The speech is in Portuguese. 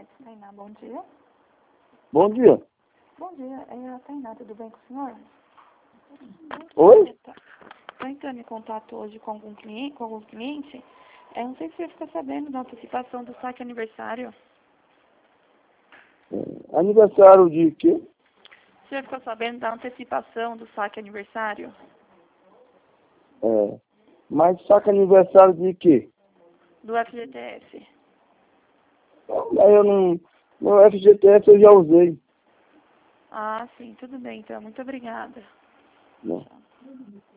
Tainá, bom dia. Bom dia. Bom dia, é a Tainá, tudo bem com o senhor? Oi? Estou entrando em contato hoje com algum cliente. Não sei se você ficou sabendo da antecipação do saque aniversário. Aniversário de quê? Você ficou sabendo da antecipação do saque aniversário? Mas saca aniversário de quê? Do FGTS. Aí eu não... Meu FGTS eu já usei. Ah, sim, tudo bem, então. Muito obrigada. Não. Tchau.